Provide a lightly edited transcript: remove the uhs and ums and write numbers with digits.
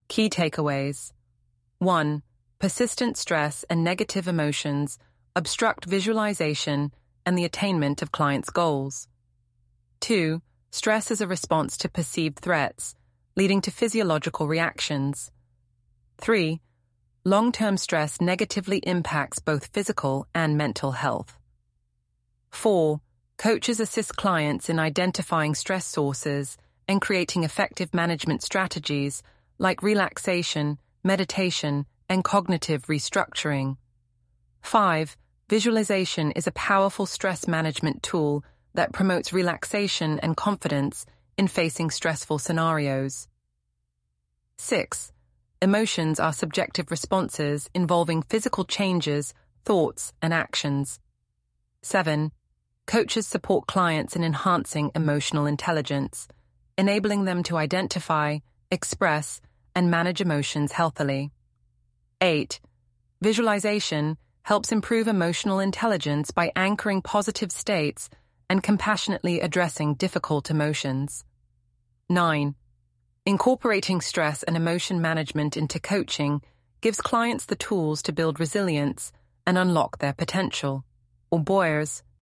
Key takeaways. 1. Persistent stress and negative emotions obstruct visualization and the attainment of clients' goals. 2. Stress is a response to perceived threats, leading to physiological reactions. 3. Long-term stress negatively impacts both physical and mental health. 4. Coaches assist clients in identifying stress sources and creating effective management strategies like relaxation, meditation, and cognitive restructuring. 5. Visualization is a powerful stress management tool that promotes relaxation and confidence in facing stressful scenarios. 6. Emotions are subjective responses involving physical changes, thoughts, and actions. 7. Coaches support clients in enhancing emotional intelligence, enabling them to identify, express, and manage emotions healthily. 8. Visualization helps improve emotional intelligence by anchoring positive states and compassionately addressing difficult emotions. 9. Incorporating stress and emotion management into coaching gives clients the tools to build resilience and unlock their potential, or BOYERS,